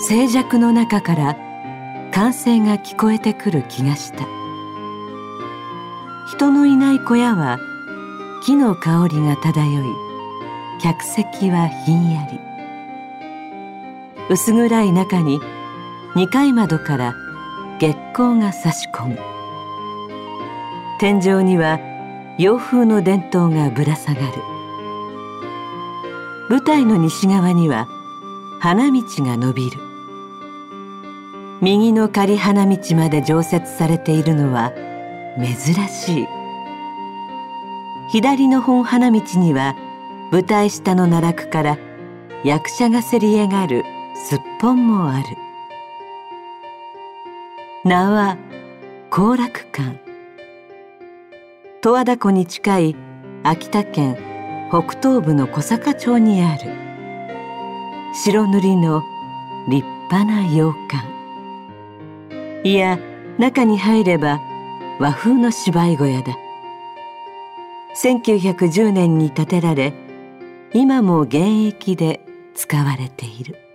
静寂の中から歓声が聞こえてくる気がした。人のいない小屋は木の香りが漂い、客席はひんやり。薄暗い中に二階窓から月光が差し込む。天井には洋風の電灯がぶら下がる。舞台の西側には花道が伸びる。右の仮花道まで常設されているのは珍しい。左の本花道には舞台下の奈落から役者がせり上がるすっぽんもある。名は後楽館。十和田湖に近い秋田県北東部の小坂町にある白塗りの立派な洋館。いや、中に入れば和風の芝居小屋だ。1910年に建てられ、今も現役で使われている。